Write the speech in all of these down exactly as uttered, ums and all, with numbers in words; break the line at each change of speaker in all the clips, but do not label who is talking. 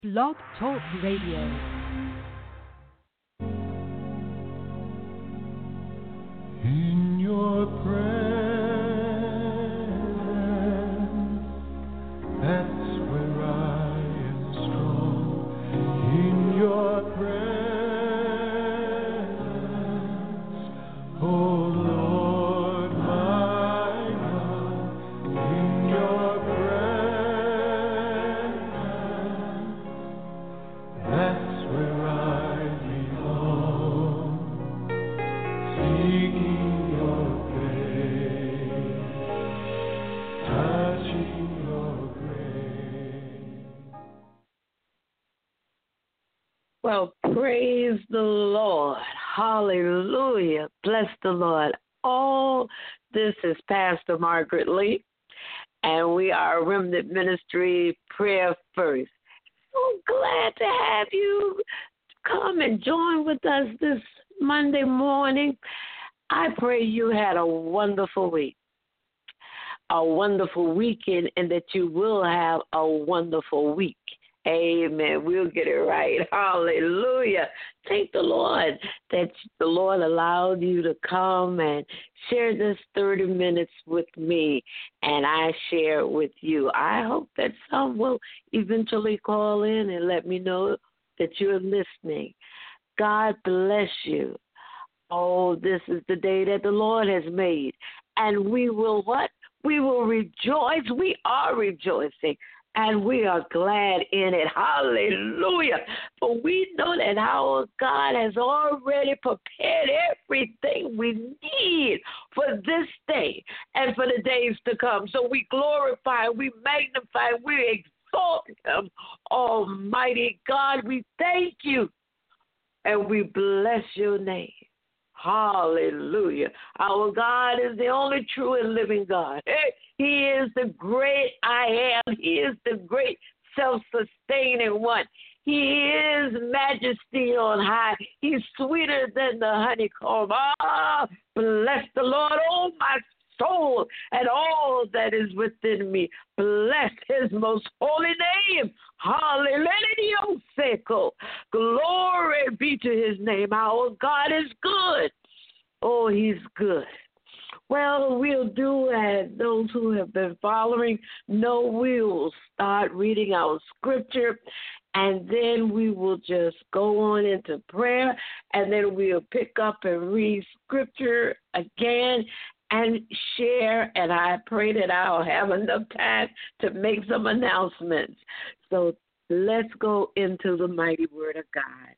Blog Talk Radio.
In your presence, that's where I am strong. In your presence, oh Lord my God. In your presence, that's where I belong. Seeking your face, touching your grace.
Well, praise the Lord. Hallelujah. Bless the Lord. All this is Pastor Margaret Lee, and we are Remnant Ministry Prayer First. So glad to have you come and join with us this Monday morning. I pray you had a wonderful week, a wonderful weekend, and that you will have a wonderful week. Amen. We'll get it right. Hallelujah. Thank the Lord that the Lord allowed you to come and share this thirty minutes with me, and I share with you. I hope that some will eventually call in and let me know that you're listening. God bless you. Oh, this is the day that the Lord has made, and we will what? We will rejoice. We are rejoicing. And we are glad in it. Hallelujah. For we know that our God has already prepared everything we need for this day and for the days to come. So we glorify, we magnify, we exalt him. Almighty God, we thank you and we bless your name. Hallelujah. Our God is the only true and living God. He is the great I am. He is the great self-sustaining one. He is majesty on high. He's sweeter than the honeycomb. Ah, bless the Lord, oh my soul, and all that is within me. Bless his most holy name. Hallelujah. Glory be to his name. Our God is good. Oh, he's good. Well, we'll do as those who have been following know, we will start reading our scripture, and then we will just go on into prayer, and then we'll pick up and read scripture again and share, and I pray that I'll have enough time to make some announcements. So let's go into the mighty word of God.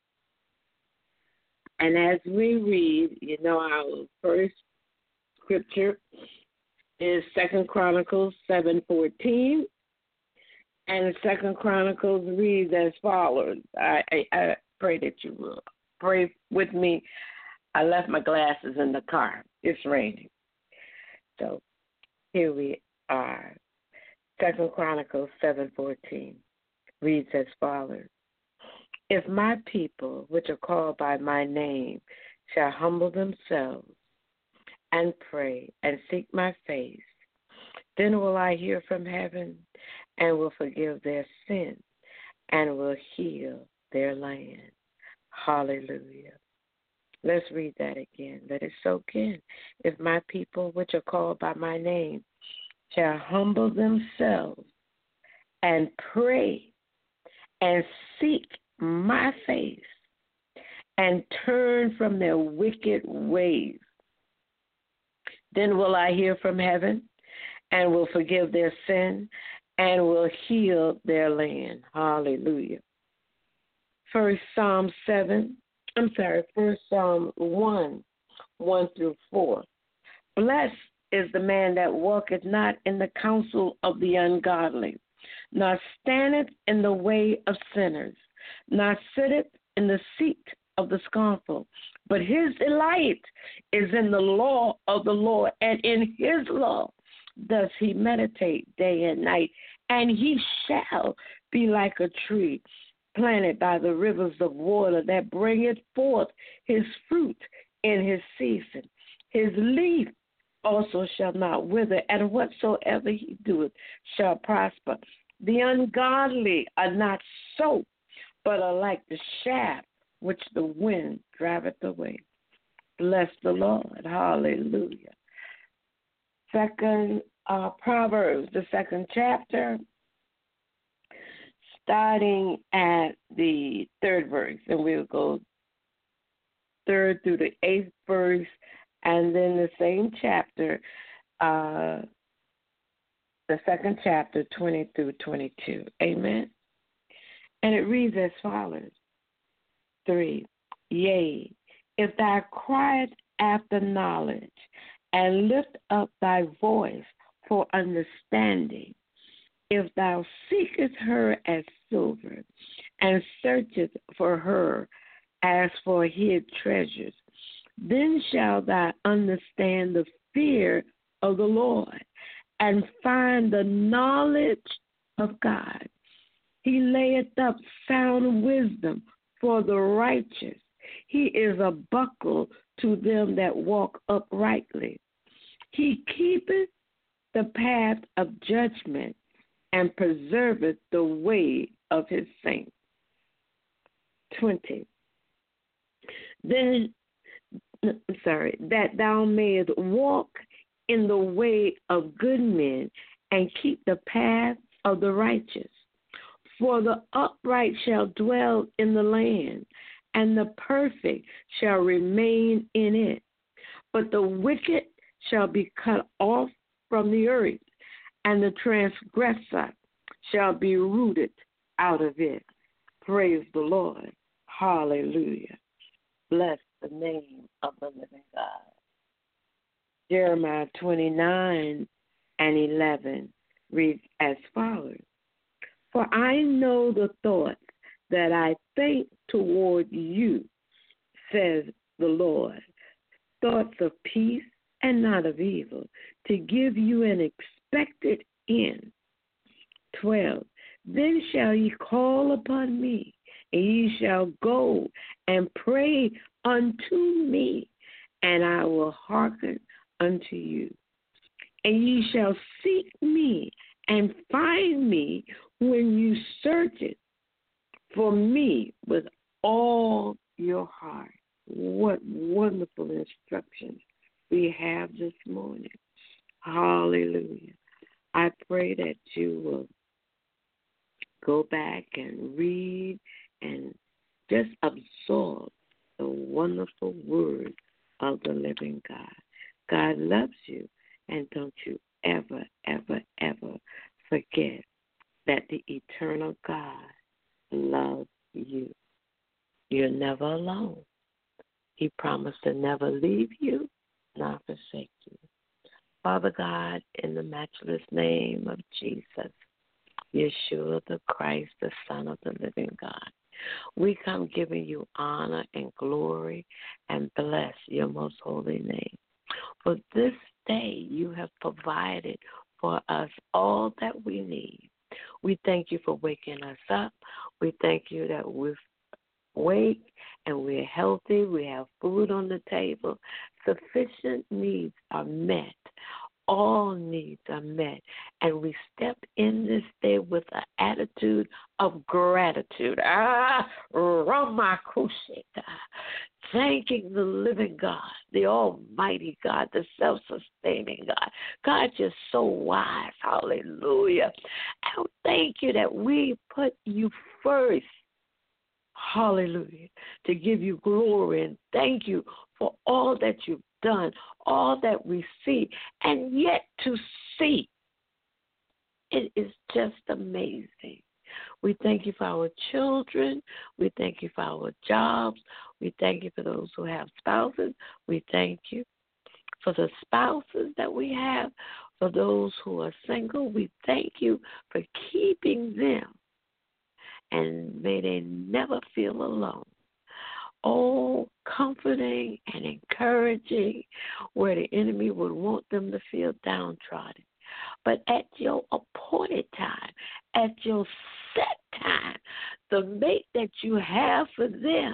And as we read, you know, our first scripture is Second Chronicles seven fourteen, and Second Chronicles reads as follows. I, I, I pray that you will pray with me. I left my glasses in the car. It's raining. So here we are. Second Chronicles seven fourteen reads as follows. If my people, which are called by my name, shall humble themselves and pray and seek my face, then will I hear from heaven and will forgive their sin and will heal their land. Hallelujah. Let's read that again. Let it soak in. If my people, which are called by my name, shall humble themselves and pray and seek my face and turn from their wicked ways, then will I hear from heaven and will forgive their sin and will heal their land. Hallelujah. First Psalm seven. I'm sorry, First Psalm one, one through four. Blessed is the man that walketh not in the counsel of the ungodly, nor standeth in the way of sinners, nor sitteth in the seat of the scornful. But his delight is in the law of the Lord, and in his law does he meditate day and night. And he shall be like a tree planted by the rivers of water that bringeth forth his fruit in his season. His leaf also shall not wither, and whatsoever he doeth shall prosper. The ungodly are not so, but are like the shaft which the wind driveth away. Bless the Lord. Hallelujah. Second uh, Proverbs, the second chapter, starting at the third verse, and we'll go third through the eighth verse, and then the same chapter, uh, the second chapter, twenty through twenty-two. Amen. And it reads as follows. Three, yea, if thou criest after knowledge, and lift up thy voice for understanding, if thou seekest her as silver, and searchest for her as for hid treasures, then shalt thou understand the fear of the Lord, and find the knowledge of God. He layeth up sound wisdom for the righteous. He is a buckler to them that walk uprightly. He keepeth the path of judgment, and preserveth the way of his saints. twenty. Then, sorry, that thou mayest walk in the way of good men, and keep the path of the righteous. For the upright shall dwell in the land, and the perfect shall remain in it. But the wicked shall be cut off from the earth, and the transgressor shall be rooted out of it. Praise the Lord. Hallelujah. Bless the name of the living God. Jeremiah twenty-nine and eleven reads as follows. For I know the thoughts that I think toward you, says the Lord, thoughts of peace and not of evil, to give you an expected end. twelve. Then shall ye call upon me, and ye shall go and pray unto me, and I will hearken unto you. And ye shall seek me and find me when you search it for me with all your heart. What wonderful instructions we have this morning. Hallelujah. I pray that you will go back and read and just absorb the wonderful word of the living God. God loves you, and don't you ever, ever, ever forget that the eternal God loves you. You're never alone. He promised to never leave you, nor forsake you. Father God, in the matchless name of Jesus, Yeshua the Christ, the Son of the living God, we come giving you honor and glory and bless your most holy name. For this day you have provided for us all that we need. We thank you for waking us up. We thank you that we're awake and we're healthy. We have food on the table. Sufficient needs are met. All needs are met. And we step in this day with an attitude of gratitude. Ah, Ramakushita. Thanking the living God, the almighty God, the self-sustaining God. God, you're so wise. Hallelujah. And thank you that we put you first. Hallelujah. To give you glory, and thank you for all that you've done, all that we see, and yet to see. It is just amazing. We thank you for our children. We thank you for our jobs. We thank you for those who have spouses. We thank you for the spouses that we have. For those who are single, we thank you for keeping them. And may they never feel alone. Oh, comforting and encouraging where the enemy would want them to feel downtrodden. But at your appointed time, at your set time, the mate that you have for them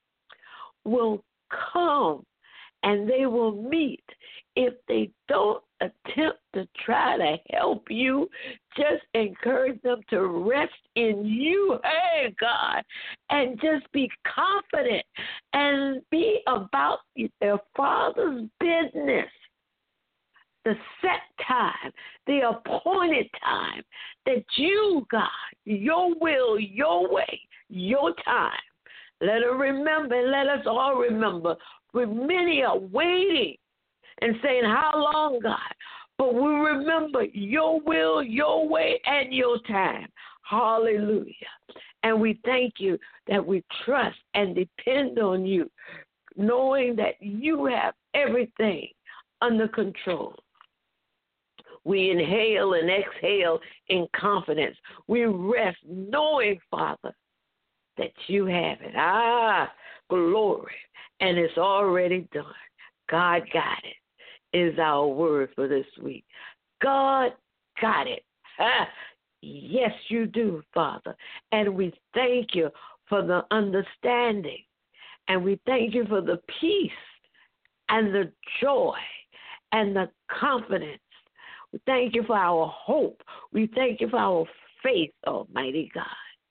will come and they will meet. If they don't attempt to try to help you. Just encourage them to rest in you, hey God, and just be confident and be about their Father's business. The set time, the appointed time that you, God, your will, your way, your time. Let her remember, and let us all remember, for many are waiting and saying, how long, God? But we remember your will, your way, and your time. Hallelujah. And we thank you that we trust and depend on you, knowing that you have everything under control. We inhale and exhale in confidence. We rest knowing, Father, that you have it. Ah, glory. And it's already done. God got it is our word for this week. God got it. Ah, yes, you do, Father. And we thank you for the understanding. And we thank you for the peace and the joy and the confidence. We thank you for our hope. We thank you for our faith, Almighty God,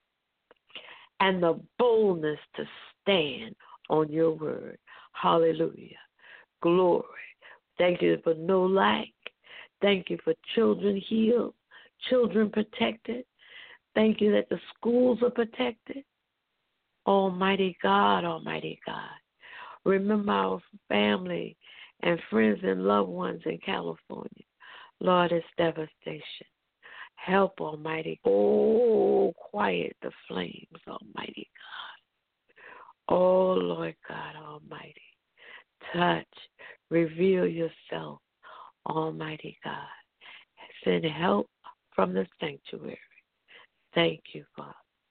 and the boldness to stand on your word. Hallelujah. Glory. Thank you for no lack. Thank you for children healed, children protected. Thank you that the schools are protected. Almighty God, Almighty God. Remember our family and friends and loved ones in California. Lord, it's devastation. Help, Almighty. Oh, quiet the flames, Almighty God. Oh, Lord God Almighty. Touch, reveal yourself, Almighty God. Send help from the sanctuary. Thank you, Father.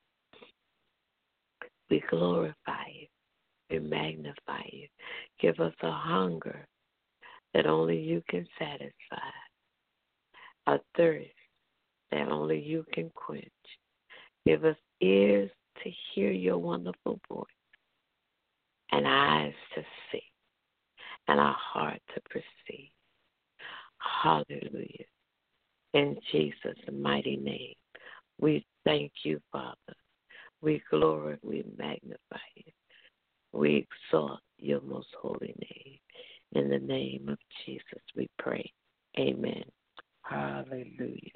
We glorify you. We magnify you. Give us a hunger that only you can satisfy, a thirst that only you can quench. Give us ears to hear your wonderful voice, and eyes to see, and a heart to perceive. Hallelujah. In Jesus' mighty name, we thank you, Father. We glorify, we magnify you. We exalt your most holy name. In the name of Jesus, we pray. Amen. Hallelujah.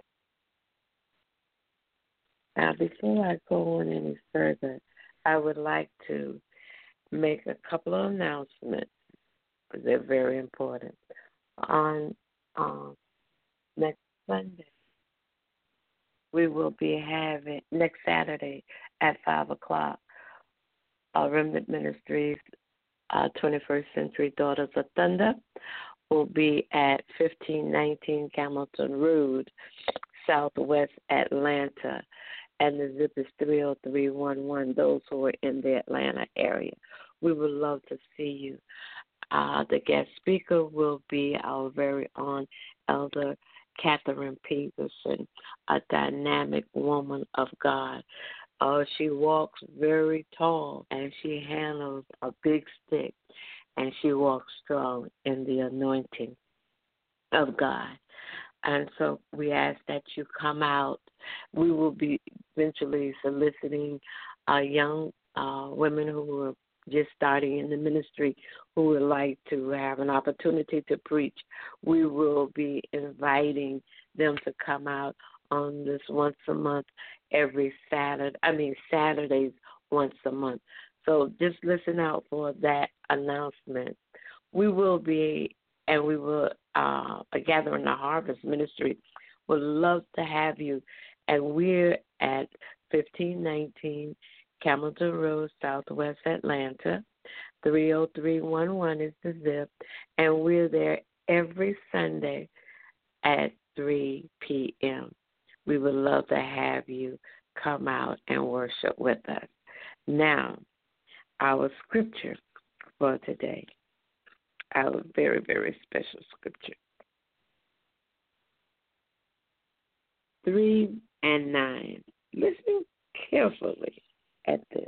Now, before I go on any further, I would like to make a couple of announcements. They're very important. On um, next Sunday, we will be having, next Saturday at five o'clock, uh, Remnant Ministries, uh, twenty-first Century Daughters of Thunder, will be at fifteen nineteen Hamilton Road, Southwest Atlanta, and the zip is three oh three one one, those who are in the Atlanta area. We would love to see you. Uh, the guest speaker will be our very own Elder Catherine Peterson, a dynamic woman of God. Uh, she walks very tall, and she handles a big stick, and she walks strong in the anointing of God. And so we ask that you come out. We will be eventually soliciting uh, young uh, women who are just starting in the ministry who would like to have an opportunity to preach. We will be inviting them to come out on this once a month, every Saturday, I mean Saturdays once a month. So just listen out for that announcement. We will be, and we will, uh, a Gathering the Harvest Ministry would love to have you. And we're at fifteen nineteen Hamilton Road, Southwest Atlanta. three oh three one one is the zip. And we're there every Sunday at three p.m. We would love to have you come out and worship with us. Now, our scripture for today, our very, very special scripture. Three and nine. Listen carefully at this.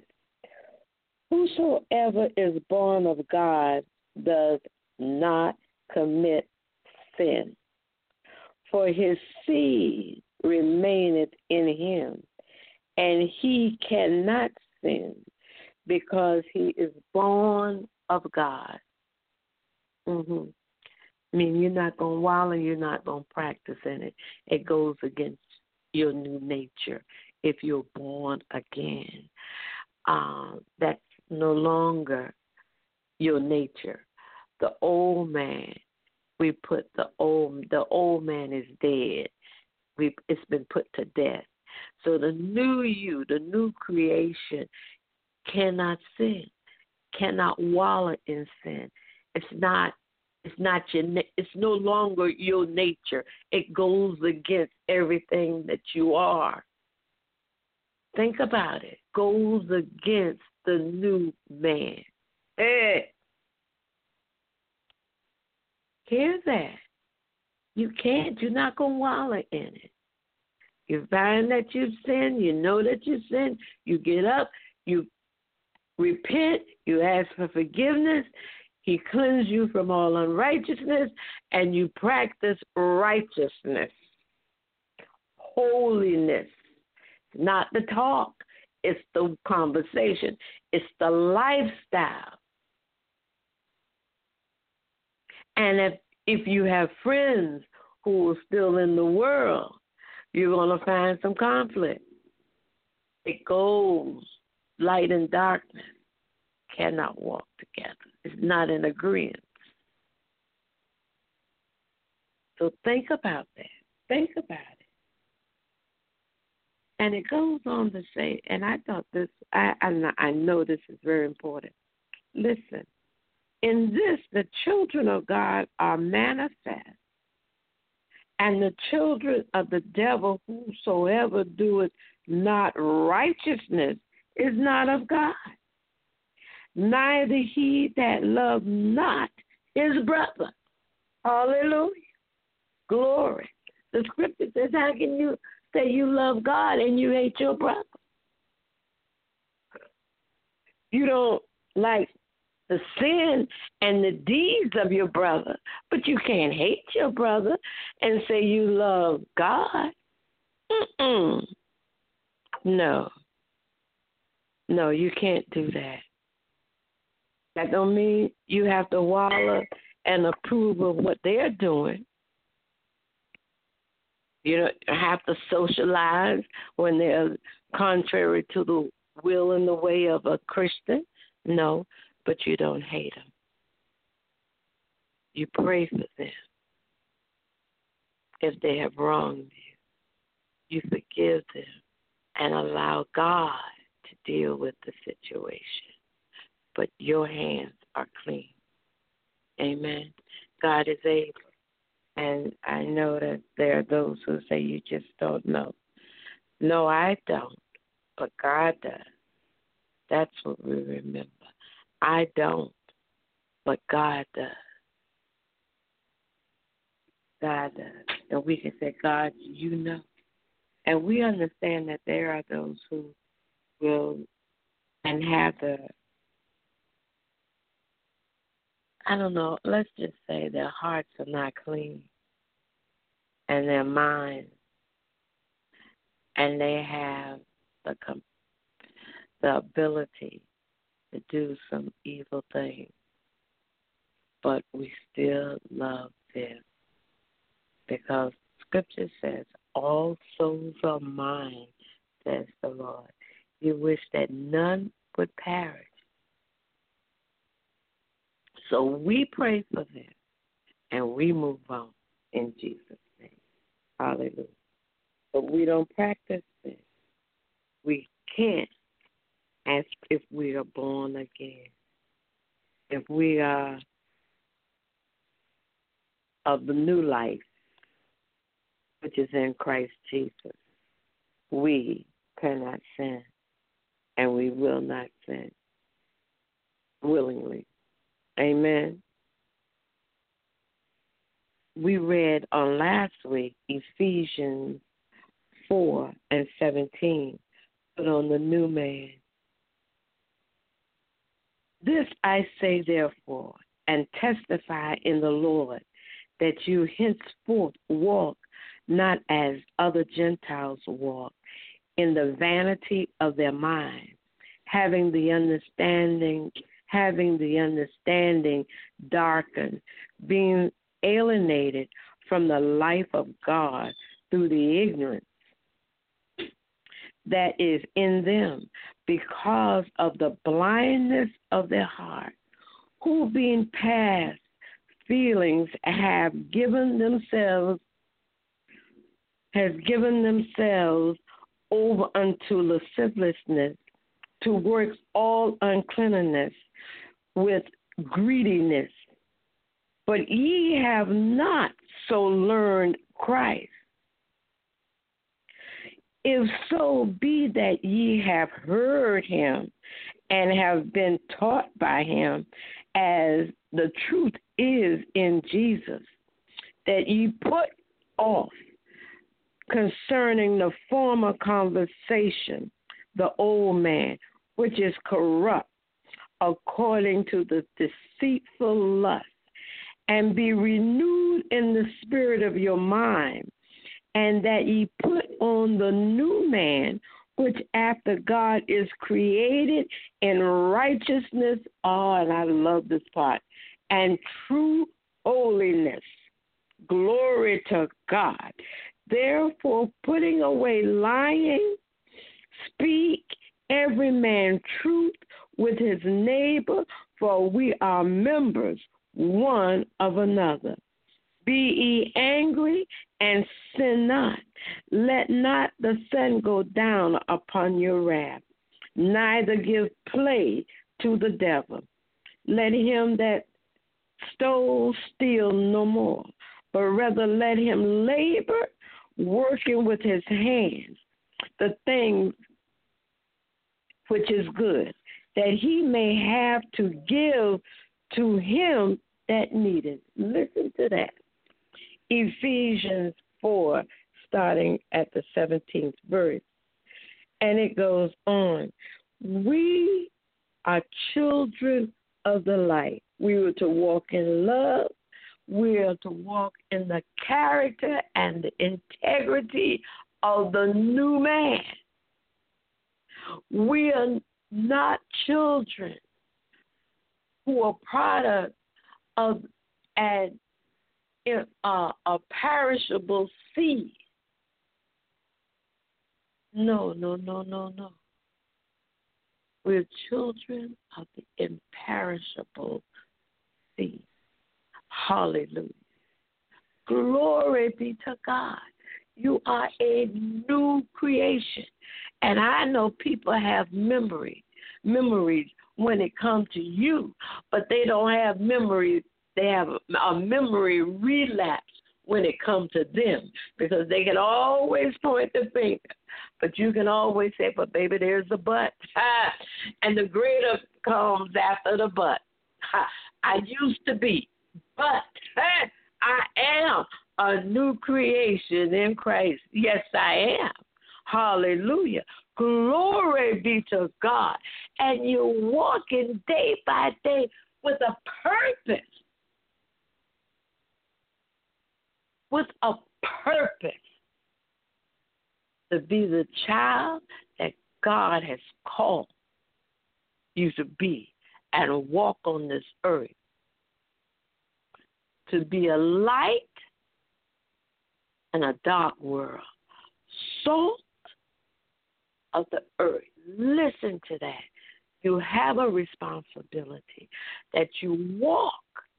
Whosoever is born of God does not commit sin, for his seed remaineth in him, and he cannot sin because he is born of God. Mm-hmm. I mean, you're not going to wallow, you're not going to practice in it. It goes against your new nature if you're born again. Um, that's no longer your nature. The old man, we put the old, the old man is dead. We, it's been put to death. So the new you, the new creation, cannot sin, cannot wallow in sin. It's not. It's not your. It's no longer your nature. It goes against everything that you are. Think about it. Goes against the new man. Hey, hear that? You can't. You're not gonna wallow in it. You find that you've sinned. You know that you sinned. You get up. You repent. You ask for forgiveness. He cleansed you from all unrighteousness, and you practice righteousness, holiness. Not the talk, it's the conversation, it's the lifestyle. And if if you have friends who are still in the world, you're going to find some conflict. It goes, light and darkness cannot walk together. It's not in agreement. So think about that. Think about it. And it goes on to say, and I thought this, I, I, I know this is very important. Listen, in this, the children of God are manifest, and the children of the devil, whosoever doeth not righteousness, is not of God. Neither he that loveth not his brother. Hallelujah. Glory. The scripture says, how can you say you love God and you hate your brother? You don't like the sin and the deeds of your brother, but you can't hate your brother and say you love God. Mm-mm. No. No, you can't do that. That don't mean you have to wallow and approve of what they're doing. You don't have to socialize when they're contrary to the will and the way of a Christian. No, but you don't hate them. You pray for them. If they have wronged you, you forgive them and allow God to deal with the situation. But your hands are clean. Amen. God is able. And I know that there are those who say you just don't know. No, I don't. But God does. That's what we remember. I don't. But God does. God does. And we can say, God, you know. And we understand that there are those who will and have the, I don't know, let's just say their hearts are not clean and their minds, and they have the the ability to do some evil things, but we still love them because Scripture says, all souls are mine, says the Lord. You wish that none would perish. So we pray for them, and we move on in Jesus' name. Hallelujah. But we don't practice this. We can't as if we are born again. If we are of the new life, which is in Christ Jesus, we cannot sin, and we will not sin willingly. Amen. We read on last week Ephesians four and seventeen, put on the new man. This I say therefore, and testify in the Lord, that you henceforth walk not as other Gentiles walk, in the vanity of their mind, having the understanding, having the understanding darkened, being alienated from the life of God through the ignorance that is in them because of the blindness of their heart, who being past feelings have given themselves has given themselves over unto lasciviousness, to works all uncleanness with greediness. But ye have not so learned Christ. If so be that ye have heard him and have been taught by him, as the truth is in Jesus, that ye put off concerning the former conversation the old man, which is corrupt according to the deceitful lust, and be renewed in the spirit of your mind, and that ye put on the new man, which after God is created in righteousness, oh, and I love this part, and true holiness. Glory to God. Therefore, putting away lying, speak every man truth with his neighbor, for we are members one of another. Be ye angry and sin not. Let not the sun go down upon your wrath, neither give play to the devil. Let him that stole steal no more, but rather let him labor, working with his hands the things which is good, that he may have to give to him that needeth. Listen to that. Ephesians four, starting at the seventeenth verse. And it goes on. We are children of the light. We are to walk in love. We are to walk in the character and the integrity of the new man. We are not children who are product of an uh, a perishable seed. No, no, no, no, no. We're children of the imperishable seed. Hallelujah. Glory be to God. You are a new creation. And I know people have memory, memories when it comes to you, but they don't have memories. They have a memory relapse when it comes to them, because they can always point the finger, but you can always say, but baby, there's the but. And the greater comes after the but. I used to be, but I am a new creation in Christ. Yes, I am. Hallelujah. Glory be to God. And you're walking day by day with a purpose. With a purpose to be the child that God has called you to be and walk on this earth. To be a light in a dark world. Salt of the earth. Listen to that. You have a responsibility that you walk,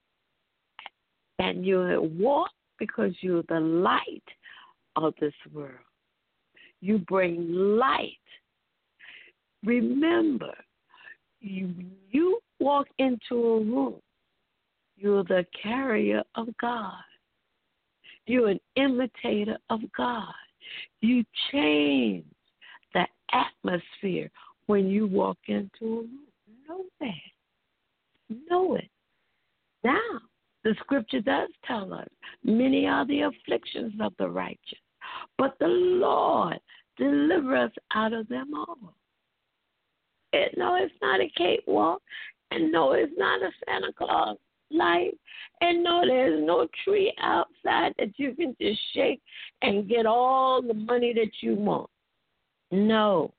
and you walk because you're the light of this world. You bring light. Remember, you, you walk into a room, you're the carrier of God. You're an imitator of God. You change the atmosphere when you walk into a room. Know that. Know it. Now, the scripture does tell us, many are the afflictions of the righteous, but the Lord deliver us out of them all. It, no, it's not a cakewalk, and no, it's not a Santa Claus. life. And no, there's no tree outside that you can just shake and get all the money that you want. No.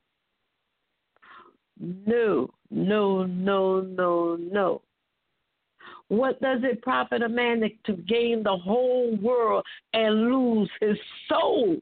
No, no, no, no, no. What does it profit a man to gain the whole world and lose his soul?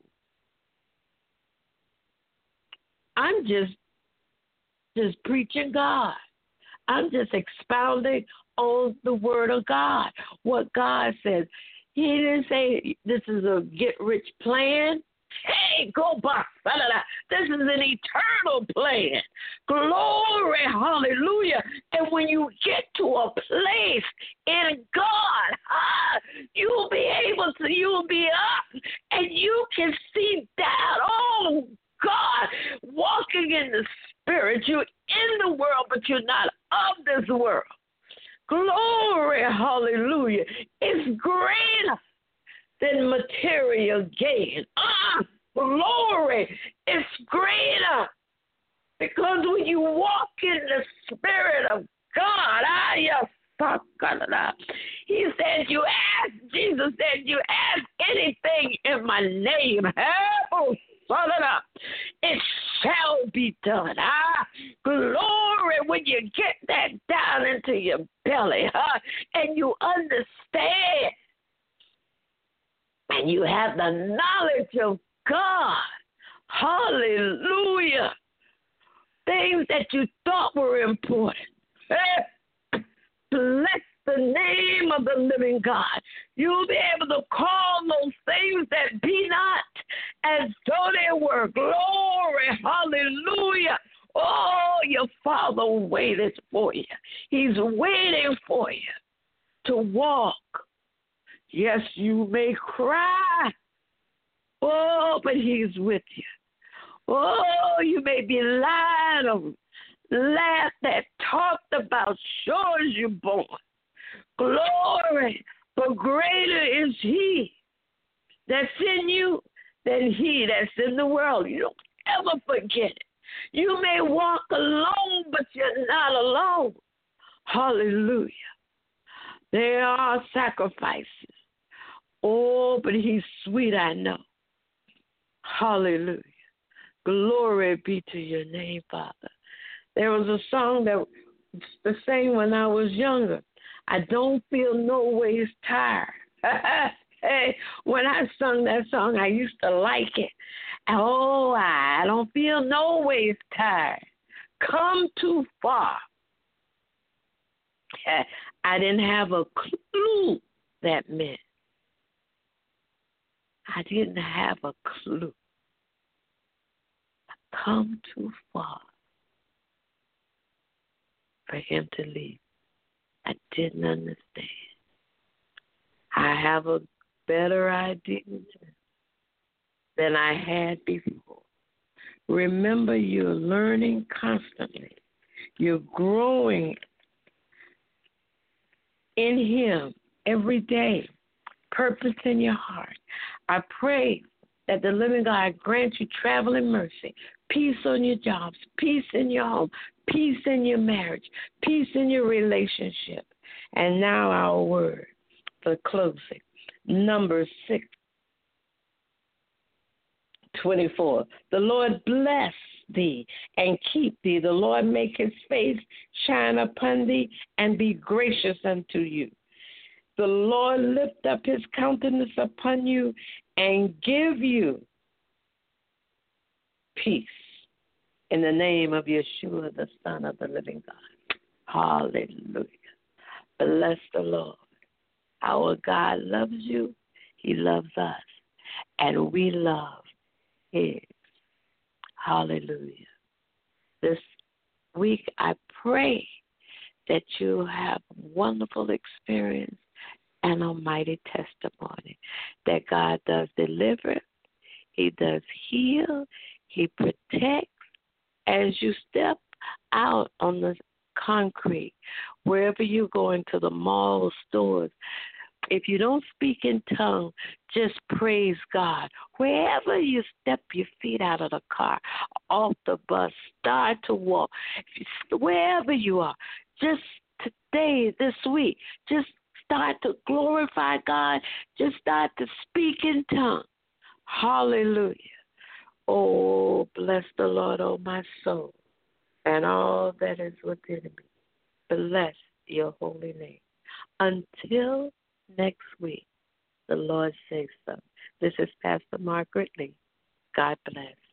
I'm just just preaching God. I'm just expounding on the word of God, what God says. He didn't say this is a get-rich plan. Hey, go back. This is an eternal plan. Glory, hallelujah. And when you get to a place in God, ah, you'll be able to, you'll be up and you can see that. Oh, God, walking in the Spirit. You're in the world, but you're not of this world. Glory, hallelujah. It's greater than material gain. Ah, glory, it's greater. Because when you walk in the Spirit of God, ah, yes, he said, you ask, Jesus said, you ask anything in my name. Oh, it shall be done. Ah, glory, when you get that down into your belly, huh, and you understand, and you have the knowledge of God. Hallelujah. Things that you thought were important. Bless the name of the living God. You'll be able to call those things that be not as though they were. Glory. Hallelujah. Oh, your Father waited for you. He's waiting for you to walk. Yes, you may cry. Oh, but he's with you. Oh, you may be lied on, laughed at, talked about, sure as you're born. Glory, but greater is he that's in you than he that's in the world. You don't ever forget it. You may walk alone, but you're not alone. Hallelujah. There are sacrifices. Oh, but he's sweet, I know. Hallelujah. Glory be to your name, Father. There was a song that was the same when I was younger. I don't feel no ways tired. Hey, when I sung that song, I used to like it. Oh, I don't feel no ways tired. Come too far. I didn't have a clue that meant. I didn't have a clue. Come too far for him to leave. I didn't understand. I have a better idea than I had before. Remember, you're learning constantly. You're growing in him every day. Purpose in your heart. I pray that the living God grant you traveling mercy, peace on your jobs, peace in your home, peace in your marriage, peace in your relationship. And now our word for closing. Numbers six twenty-four. The Lord bless thee and keep thee. The Lord make his face shine upon thee and be gracious unto you. The Lord lift up his countenance upon you and give you peace in the name of Yeshua, the Son of the living God. Hallelujah. Bless the Lord. Our God loves you. He loves us. And we love his. Hallelujah. This week I pray that you have wonderful experience and a mighty testimony that God does deliver, he does heal, he protects as you step out on the concrete, wherever you go into the mall stores. If you don't speak in tongues, just praise God. Wherever you step your feet out of the car, off the bus, start to walk, wherever you are, just today, this week, just start to glorify God. Just start to speak in tongues. Hallelujah. Oh, bless the Lord, oh my soul, and all that is within me. Bless your holy name. Until next week, the Lord says so. This is Pastor Margaret Lee. God bless.